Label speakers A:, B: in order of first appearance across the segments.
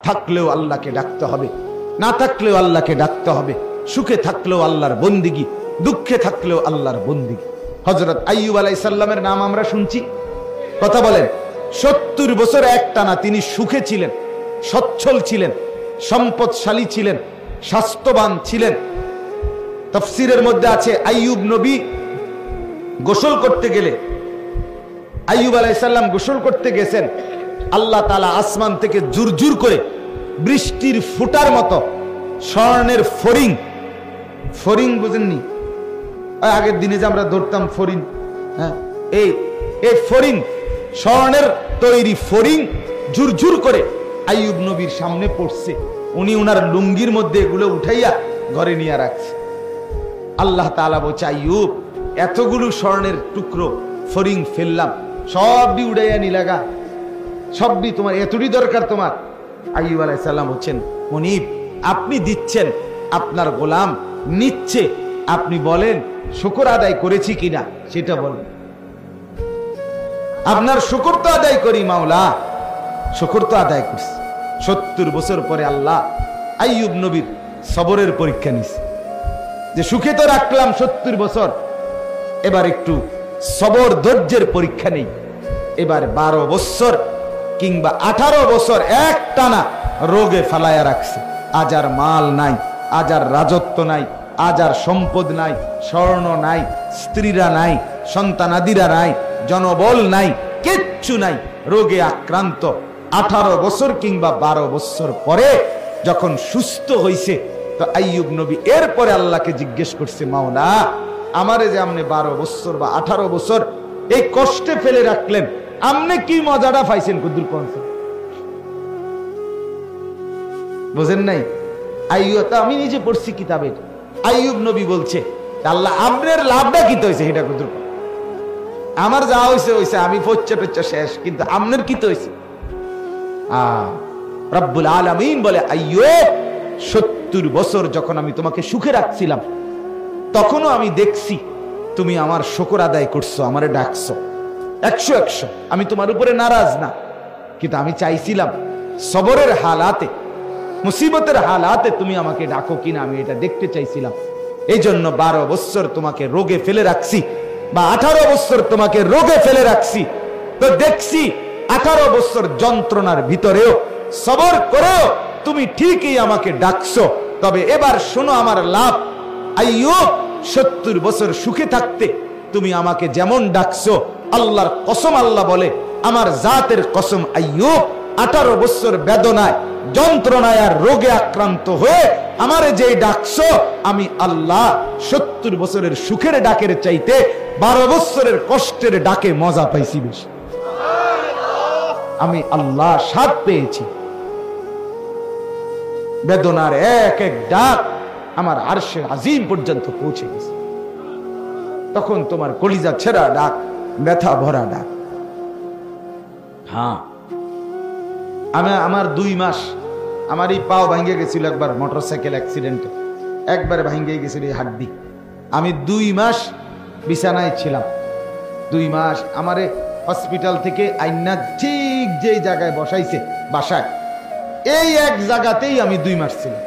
A: থাকলেও আল্লাহকে ডাকতে হবে, না থাকলেও আল্লাহকে ডাকতে হবে। সুখে থাকলেও আল্লাহর বন্দিগি, দুঃখে থাকলেও আল্লাহর বন্দিগি। হযরত আইয়ুব আলাইহিস সালামের নাম আমরা শুনছি, কথা বলেন। 70 বছর একটানা তিনি সুখে ছিলেন, সচ্ছল ছিলেন, সম্পদশালী ছিলেন, স্বাস্থ্যবান ছিলেন। তাফসীরের মধ্যে আছে আইয়ুব নবী গোসল করতে গেলে, আইয়ুব আলাইহিস সালাম গোসল করতে গেছেন, আল্লাহ তাআলা আসমান থেকে জুরজুর করে বৃষ্টির ফুটার মতো স্বর্ণের ফড়িং, ফড়িং বুঝেননি? আগের দিনে যে আমরা ধরতাম ফড়িং, হ্যাঁ, এই ফড়িং, স্বর্ণের তৈরি ফড়িং ঝুরঝুর করে আইয়ুব নবীর সামনে পড়ছে। উনি উনার লুঙ্গির মধ্যে এগুলো উঠাইয়া ঘরে নিয়ে রাখছে। আল্লাহ তাআলা বলছে, আইয়ুব, এতগুলো স্বর্ণের টুকরো ফড়িং ফেললাম, সবই উড়াইয়া নিলাগা, সবই তোমার, এতটি দরকার তোমার? আইয়ুব আলাইহিস সালাম বলছেন, মুনিব, আপনি দিচ্ছেন, আপনার গোলাম নিচ্ছে, আপনি বলেন শুকর আদায় করেছি কিনা সেটা বলেন। আপনার শুকর তো আদায় করি মাওলা, শুকর তো আদায় করছি। 70 বছর পরে আল্লাহ আইয়ুব নবীর সবরের পরীক্ষা নিছে, যে সুখে তো রাখলাম 70 বছর, এবার একটু সবর ধৈর্যের পরীক্ষা নেই। এবার 12 বছর কিংবা 18 বছর একটানা রোগে ফালায়া রাখছে। আজ আর মাল নাই, আজ আর রাজত্ব নাই, আজ আর সম্পদ নাই, স্বর্ণ নাই, স্ত্রীরা নাই, সন্তানাদিরা নাই, জনবল নাই, কিচ্ছু নাই, রোগে আক্রান্ত। 18 বছর কিংবা 12 বছর পরে যখন সুস্থ হইছে, তো আইয়ুব নবী এরপরে আল্লাহকে জিজ্ঞেস করছে, মাওলা, আমারে যে আপনি 12 বছর বা 18 বছর এই কষ্টে ফেলে রাখলেন, আপনি কি মজাটা পাইছেন? কুদুর পৌঁছে বুঝেন নাই? আইয়ুব, আমি নিজে পড়ছি কিতাবে, আইয়ুব নবী বলছে, আল্লাহ আপনার লাভটা কি হয়েছে সেটা কুদুর, আমার যা হয়েছে হয়েছে, আমি পচ্চা টচ্চা শেষ, কিন্তু আপনার কি হয়েছে? রব্বুল আলামিন বলে, আইয়ুব, 70 বছর যখন আমি তোমাকে সুখে রাখছিলাম, তখনও আমি দেখছি তুমি আমার শুকর আদায় করছো, আমারে ডাকছো 100 আমি তোমার উপরে নারাজ না, কিন্তু আমি চাইছিলাম সবরের হালাতে, মুসিবতের হালাতে তুমি আমাকে ডাকো কিনা, আমি এটা দেখতে চাইছিলাম। এই জন্য 12 বছর তোমাকে রোগে ফেলে রাখছি, বা 18 বছর তোমাকে রোগে ফেলে রাখছি, তো দেখছি 18 বছর যন্ত্রণার ভিতরেও সবর করেও তুমি ঠিকই আমাকে ডাকছো। তবে এবার শোনো আমার লাভ, আইয়ুব, 70 বছর সুখে থাকতে তুমি আমাকে যেমন ডাকছো, আল্লাহর কসম, আল্লাহ বলে, আমার জাতের কসম, আইয়ুব, 18 বছর বেদনায়, যন্ত্রণায় আর রোগে আক্রান্ত হয়ে আমারে যেই ডাকছো, আমি আল্লাহ 70 বছরের সুখের ডাকের চাইতে 12 বছরের কষ্টের ডাকে মজা পাইছি বেশি। আমি আল্লাহ স্বাদ পেয়েছি। বেদনার এক এক ডাক আমার আরশে আজিম পর্যন্ত পৌঁছে গেছে। তখন তোমার কলিজা ছেঁড়া ডাক, ব্যথা ভরা ডাক। হ্যাঁ, আমার 2 মাস, আমার এই পাও ভাঙ্গে গেছিল একবার মোটরসাইকেল অ্যাক্সিডেন্টে, একবার ভাঙ্গে গেছিল এই হাড্ডি। আমি 2 মাস বিছানায় ছিলাম। 2 মাস আমারে হসপিটাল থেকে আইনা ঠিক যেই জায়গায় বসাইছে বাসায়, এই এক জায়গাতেই আমি 2 মাস ছিলাম।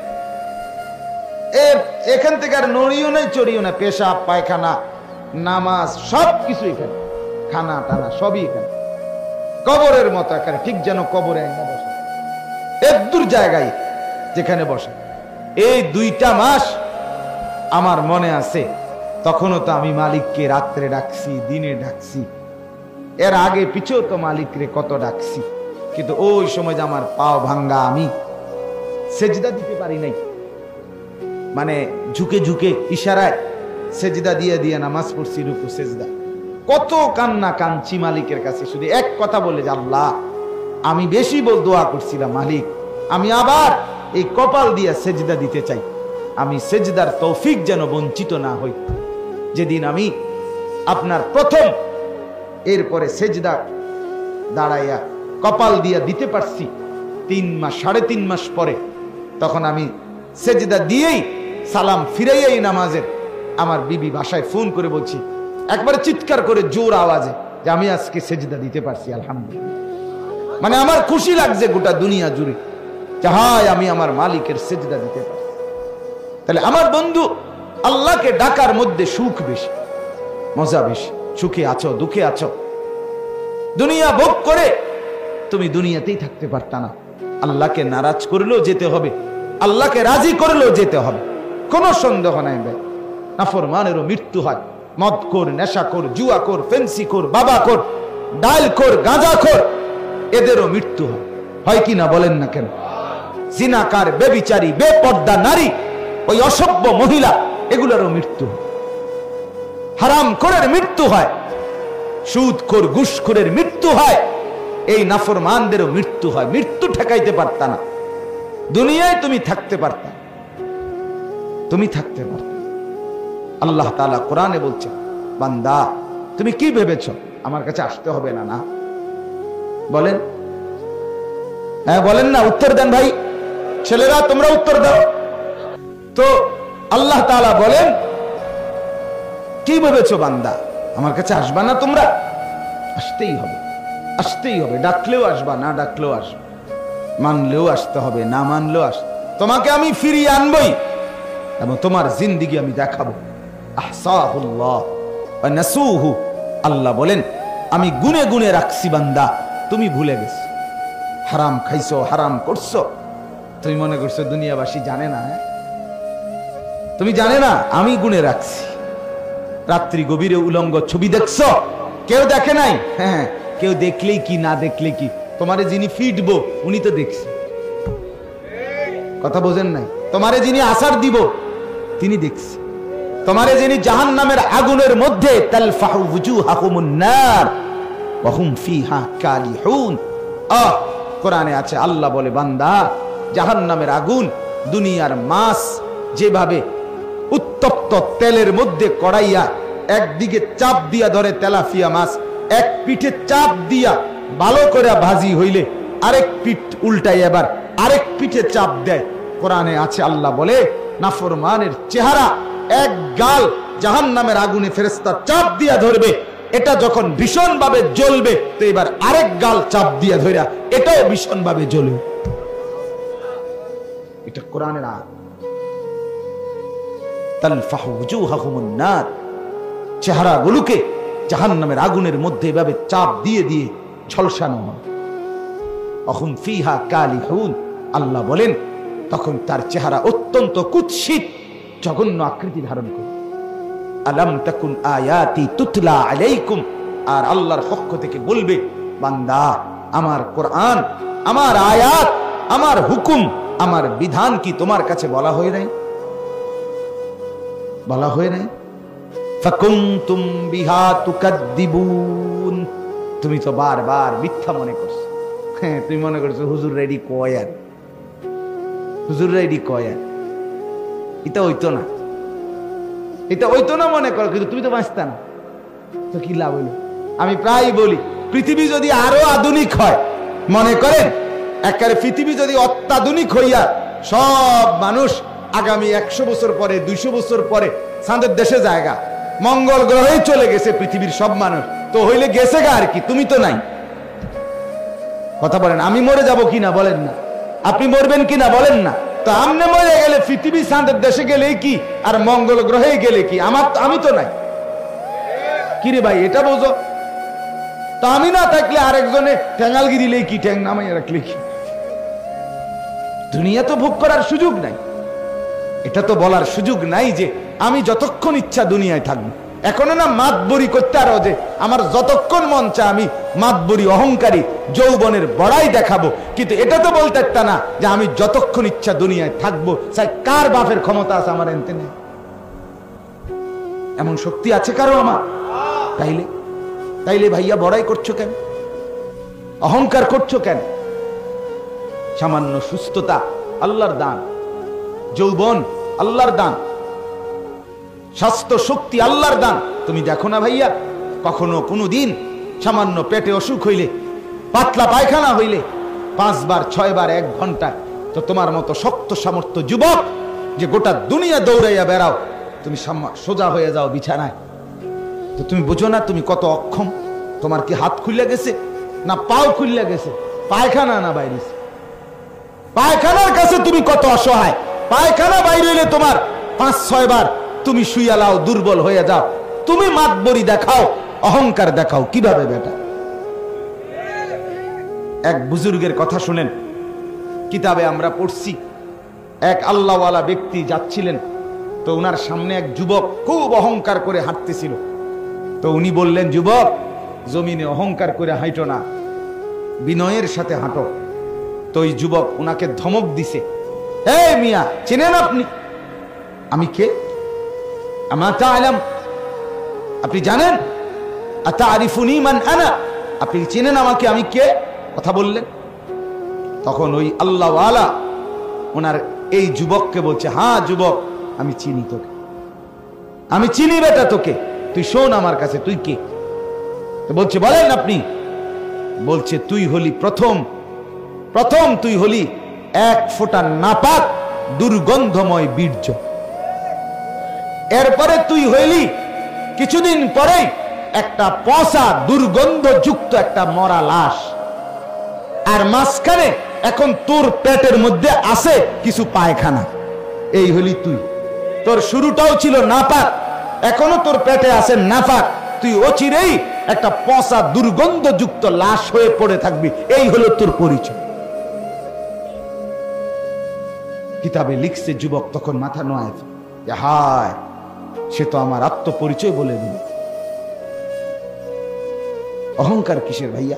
A: এখান থেকে আর নড়িও নাই, চড়িও না, পেশাব পায়খানা নামাজ সবকিছু এখানে, খানা টানা সবই এখানে, কবরের মতো এখানে, ঠিক যেন কবরে আইনা বসে, একদূর জায়গায় যেখানে বসে। এই 2টা মাস আমার মনে আছে, তখনও তো আমি মালিককে রাত্রে ডাকছি, দিনে ডাকছি, এর আগে পিছেও তো মালিকরে কত ডাকছি, কিন্তু ওই সময় যে আমার পাও ভাঙ্গা, আমি সেজদা দিতে পারি নাই, মানে ঝুঁকে ঝুঁকে ইশারায় সেজদা দিয়ে দিয়ে নামাজ পড়ছি, রুকু সেজদা, কত কান্না কাঁদছি মালিকের কাছে, শুধু এক কথা বলে যে আল্লাহ, আমি বেশি দোয়া করছিলাম, মালিক আমি আবার এই কপাল দিয়ে সেজদা দিতে চাই, আমি সেজদার তৌফিক যেন বঞ্চিত না হই। যেদিন আমি আপনার প্রথম এরপরে সেজদা দাঁড়াইয়া কপাল দিয়া দিতে পারছি 3 মাস 3.5 মাস পরে, তখন আমি সেজদা দিয়েই সালাম ফিরাইয়াই নামাজের আমার বিবি বাসায় ফোন করে বলছি, একবারে চিৎকার করে জোর আওয়াজে, যে আমি আজকে সেজদা দিতে পারছি, আলহামদুলিল্লাহ। মানে আমার খুশি লাগছে গোটা দুনিয়া জুড়ে। চাহায় আমি আমার মালিকের সিজদা দিতে পারি। তাহলে আমার বন্ধু, আল্লাহকে ডাকার মধ্যে সুখ বেশি, মজা বেশি। সুখে আছো, দুঃখে আছো, দুনিয়া ভোগ করে তুমি দুনিয়াতেই থাকতে পারতা না। আল্লাহকে নারাজ করলেও যেতে হবে, আল্লাহকে রাজি করলেও যেতে হবে, কোনো সন্দেহ নাই ভাই। নাফরমানেরও মৃত্যু হয়, মদখোর, নেশাখোর, জুয়াখোর, ফেন্সিখোর, বাবাখোর, ডালখোর, গাঁজাখোর, এদেরও মৃত্যু হয়, হয় কি না বলেন না কেন? জিনাকার, বেবিচারী, বেপর্দা নারী, ওই অসভ্য মহিলা, এগুলোরও মৃত্যু হয়। হারামখোরের মৃত্যু হয়, সুদখোর, ঘুষখোরের মৃত্যু হয়, এই নাফরমানদেরও মৃত্যু হয়। মৃত্যু ঠেকাইতে পারতা না, দুনিয়ায় তুমি থাকতে পারতা, তুমি থাকতে পারতা। আল্লাহ তাআলা কোরআনে বলছেন, বান্দা তুমি কি ভেবেছ আমার কাছে আসতে হবে না? না বলেন, হ্যাঁ বলেন না, উত্তর দেন ভাই, ছেলেরা তোমরা উত্তর দাও তো। আল্লাহ তাআলা বলেন, কি ভেবেছো বান্দা আমার কাছে আসবা না তোমরা? আসতেই হবে, আসতেই হবে। ডাকলেও আসবা, না ডাকলেও আসবা, মানলেও আসতে হবে, না মানলেও আস। তোমাকে আমি ফিরিয়ে আনবই এবং তোমার জিন্দেগি আমি দেখাবো। আহসাহুল্লাহ ওয়া নাসুহু, আল্লাহ বলেন আমি গুনে গুনে রাখছি বান্দা, তুমি ভুলে গেছো। হারাম খাইছো, হারাম করছো, তুমি মনে করছো দুনিয়াবাসী জানে না? তুমি জানে না, আমি গুনে রাখছি। রাত্রি গভীরে উলঙ্গ ছবি দেখছো, কেউ দেখে নাই? হ্যাঁ, কেউ দেখলেই কি না দেখলে কি, তোমারে যিনি ফিটবো উনি তো দেখছে। কথা বোঝেন নাই? তোমারে যিনি আসার দিব তিনি দেখছে। তোমারে যিনি জাহান্নামের আগুনের মধ্যে তালফাহু ওয়ুজুহাহুমুন নার ওয়া হুম ফিহা কালিহুন, কোরআনে আছে, আল্লাহ বলে বান্দা জাহান্নামের আগুন দুনিয়ার মাছ যেভাবে উত্তপ্ত তেলের মধ্যে কড়াইয়া একদিকে চাপ দিয়া ধরে তেলাপিয়া মাছ, এক পিঠে চাপ দিয়া ভালো করে ভাজি হইলে আরেক পিঠ উল্টাই আবার আরেক পিঠে চাপ দেয়। কোরআনে আছে, আল্লাহ বলে নাফরমানের চেহারা এক গাল জাহান্নামের আগুনে ফেরেশতা চাপ দিয়া ধরবে, এটা যখন ভীষণ ভাবে জ্বলবে তো এবার আরেক গাল চাপ দিয়া ধরা এটাও ভীষণ ভাবে জ্বলবে। এটা কোরআনের আয়াত। তালফাহু ওয়ুজুহাহুমুন নার, চেহারাগুলোকে জাহান্নামের আগুনের মধ্যে এভাবে চাপ দিয়ে দিয়ে ঝলসানো হয়। অহুম ফিহা কালিহুন, আল্লাহ বলেন তখন তার চেহারা অত্যন্ত কুৎসিত, জঘন্য আকৃতি ধারণ করে। আলাম তাকুন আয়াতি তুতলা আলাইকুম, আর আল্লাহর পক্ষ থেকে বলবে বান্দা আমার কোরআন, আমার আয়াত, আমার হুকুম, আমার বিধান কি তোমার কাছে বলা হয় নাই? বলা হয় নাই? ফাকুনতুম বিহা তুকাদ্দিবুন, তুমি তো বারবার মিথ্যা মনে করছো। হ্যাঁ, তুমি মনে করছো হুজুর রেডি কয়, আর হুজুর রেডি কয়, আর এটা হইতো না, এটা হইতো না মনে করো, কিন্তু তুমি তো বাঁচতা না, তো কি লাভ হইলো? আমি প্রায় বলি পৃথিবী যদি আরো আধুনিক হয়, মনে করেন একেবারে পৃথিবী যদি অত্যাধুনিক হইয়া সব মানুষ আগামী 100 বছর পরে 200 বছর পরে চাঁদের দেশে জায়গা, মঙ্গল গ্রহে চলে গেছে পৃথিবীর সব মানুষ, তো হইলে গেছে গা আর কি, তুমি তো নাই। কথা বলেন, আমি মরে যাব কিনা বলেন না, আপনি মরবেন কিনা বলেন না, তো আমনে মরে গেলে পৃথিবী চাঁদের দেশে গেলে কি আর মঙ্গল গ্রহে গেলে কি, আমি তো নাই। কিরে ভাই এটা বোঝো তো, আমি না থাকলে আরেকজনে ঠ্যাঙ্গালগি দিলে কি, ঠ্যাং নামাইয়া রাখলে কি, দুনিয়া তো ভোগ করার সুযোগ নাই। এটা তো বলার সুযোগ নাই যে আমি যতক্ষণ ইচ্ছা দুনিয়ায় থাকবো। এখনো না মাতবরি করতে আরো যে আমার যতক্ষণ মন চায় আমি মাতবরি অহংকারী যৌবনের বড়াই দেখাবো, কিন্তু এটা তো বলতে একটা না যে আমি যতক্ষণ ইচ্ছা দুনিয়ায় থাকবো। চাই কার বাপের ক্ষমতা আছে আমার এনতে নেই, এমন শক্তি আছে কারো আমার? তাইলে ভাইয়া বড়াই করছো কেন, অহংকার করছো কেন? সামান্য সুস্থতা আল্লাহর দান, যৌবন আল্লাহর দান, স্বাস্থ্য শক্তি আল্লাহর দান। তুমি দেখো না ভাইয়া, কখনো কোনো দিন সামান্য পেটে অসুখ হইলে, পাতলা পায়খানা হইলে 5 বার 6 বার 1 ঘন্টায়, তো তোমার মতো শক্ত সামর্থ্য যুবক যে গোটা দুনিয়া দৌড়াইয়া বেড়াও, তুমি সোজা হয়ে যাও বিছানায়, তো তুমি বুঝো না তুমি কত অক্ষম? তোমার কি হাত খুলে গেছে, না পাও খুলে গেছে, পায়খানা না বাইরেছে? পায়খানার কাছে তুমি কত অসহায়। পায়খানা বাইরে হইলে তোমার 5-6 বার তুমি শুয়ালাও, দুর্বল হয়ে যাও। তুমি মাতবরি দেখাও, অহংকার দেখাও কিভাবে বেটা? এক বুজুর্গের কথা শুনেন, কিতাবে আমরা পড়ছি। এক আল্লাহওয়ালা ব্যক্তি যাচ্ছিলেন, তো উনার সামনে এক যুবক খুব অহংকার করে হাঁটতেছিল। তো উনি বললেন, যুবক, জমিনে অহংকার করে হাঁটো না, বিনয়ের সাথে হাঁটো। তো ওই যুবক উনাকে ধমক দিছে, এই মিয়া, চেনেন আপনি আমি কে? আপনি জানেন? আতারিফুনি মান আনা, আপনি চেনেন আমাকে, আমি কে? কথা বললেন। তখন ওই আল্লাহওয়ালা ওনার এই যুবককে বলছে, হ্যাঁ যুবক, আমি চিনি তোকে, আমি চিনি বেটা তোকে, তুই শোন আমার কাছে, তুই কে? বলছে, বলেন আপনি। বলছে, তুই হলি প্রথম তুই হলি এক ফোঁটা নাপাক দুর্গন্ধময় বীর্য। এরপরে তুই হইলি কিছুদিন পরে একটা পচা দুর্গন্ধযুক্ত একটা মরা লাশ। আর মাঝখানে এখন তোর পেটের মধ্যে আছে কিছু পায়খানা। এই হলি তুই। তোর শুরুটাও ছিল নাপাক, এখনো তোর পেটে আছে নাপাক। তুই অচিরেই একটা পচা দুর্গন্ধযুক্ত লাশ হয়ে পড়ে থাকবি। এই হলো তোর পরিচয়। কিতাবে লিখছে, যুবক তখন মাথা নোয়ায়, হায়, সে তো আমার আত্মপরিচয় বলে দিল। অহংকার কিসের ভাইয়া?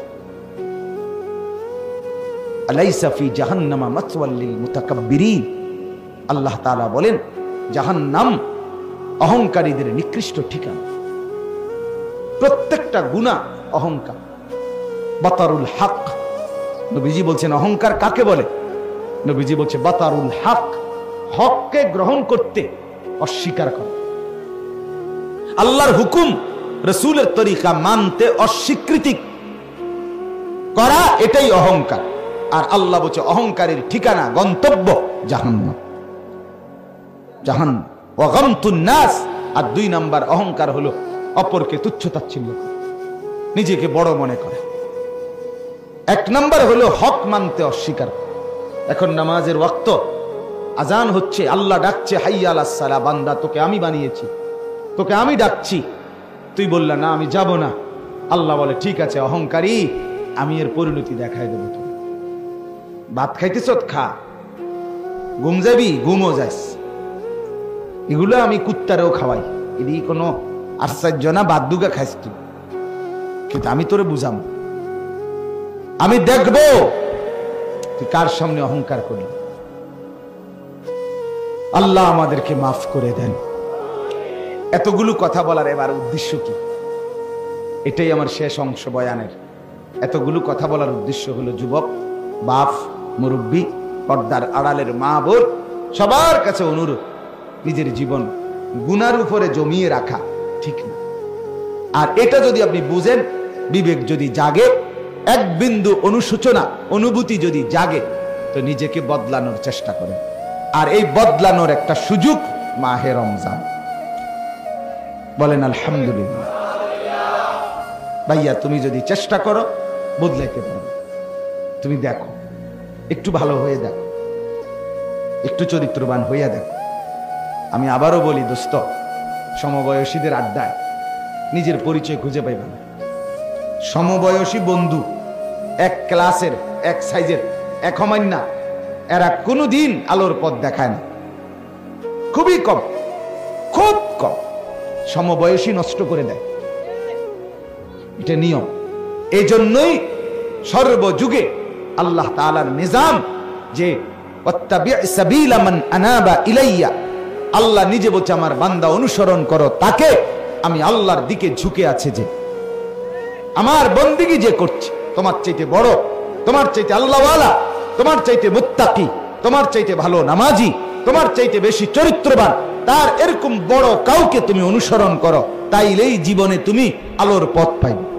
A: আলাইসা ফি জাহান্নামা মাসওয়াল লিল মুতাকাব্বিরিন। আল্লাহ তাআলা বলেন, জাহান্নাম অহংকারীদের নিকৃষ্ট ঠিকানা। প্রত্যেকটা গুনাহ অহংকার। বাতারুল হক, নবীজি বলছেন অহংকার কাকে বলে? নবীজি বলছে বাতারুল হক, হককে গ্রহণ করতে অস্বীকার করা, আল্লাহর হুকুম রাসূলের তরিকা মানতে অস্বীকৃতি করা, এটাই অহংকার। আর আল্লাহ বলছে অহংকারের ঠিকানা, গন্তব্য জাহান্নাম। জাহান্নাম ওয়া গামতুন নাস। আর 2 নাম্বার অহংকার হলো অপরকে তুচ্ছ-তাচ্ছিল্য করা, নিজেকে বড় মনে করে। 1 নাম্বার হলো হক মানতে অস্বীকার। এখন নামাজের ওয়াক্ত, আজান হচ্ছে, আল্লাহ ডাকছে, হাইয়া আলাস সালাহ, বান্দা তোকে আমি বানিয়েছি, তোকে আমি ডাকছি, তুই বললা না আমি যাব না। আল্লাহ বলে, ঠিক আছে অহংকারী, আমি এর পরিণতি দেখাই দেবো। তুমি ভাত খাইতেছ, খা, ঘুম যাবি, ঘুমও যাস, এগুলো আমি কুত্তারেও খাওয়াই, এটি কোনো আশ্চর্য না, বাদ দুগা খাইস তুই, কিন্তু আমি তোরে বুঝাম, আমি দেখবো তুই কার সামনে অহংকার করলি। আল্লাহ আমাদেরকে মাফ করে দেন। এতগুলো কথা বলার এবার উদ্দেশ্য কি? এটাই আমার শেষ অংশ বয়ানের। এতগুলো কথা বলার উদ্দেশ্য হলো, যুবক, বাপ, মুরব্বী, পর্দার আড়ালের মা বোন, সবার কাছে অনুরোধ, নিজের জীবন গুনার উপরে জমিয়ে রাখা ঠিক না। আর এটা যদি আপনি বুঝেন, বিবেক যদি জাগে, এক বিন্দু অনুশোচনা অনুভূতি যদি জাগে, তো নিজেকে বদলানোর চেষ্টা করেন। আর এই বদলানোর একটা সুযোগ মাহে রমজান। বলেন আলহামদুলিল্লাহ। ভাইয়া, তুমি যদি চেষ্টা করো বদলাইতে পারো। তুমি দেখো, একটু ভালো হয়ে দেখো, একটু চরিত্রবান হইয়া দেখো। আমি আবারও বলি দোস্ত, সমবয়সীদের আড্ডায় নিজের পরিচয় খুঁজে পাইবে না। সমবয়সী বন্ধু, এক ক্লাসের, এক সাইজের, এক হমান্না, এরা কোনোদিন আলোর পথ দেখায় না। খুবই কম, খুব কম। সমবয়সী নষ্ট করে দেয়, এটা নিয়ম। এই জন্যই সর্বযুগে আল্লাহ তাআলার নিজাম যে আল্লাহ নিজে বলছে, আমার বান্দা অনুসরণ করো তাকে, আমি আল্লাহর দিকে ঝুঁকে আছে যে আমার বন্দিগি যে করছে, তোমার চাইতে বড়, তোমার চাইতে আল্লাহওয়ালা, তোমার চাইতে মুত্তাকি, তোমার চাইতে ভালো নামাজি, তোমার চাইতে বেশি চরিত্রবান, তার এরকম বড় কাউকে তুমি অনুসরণ করো, তাইলেই জীবনে তুমি আলোর পথ পাইবে।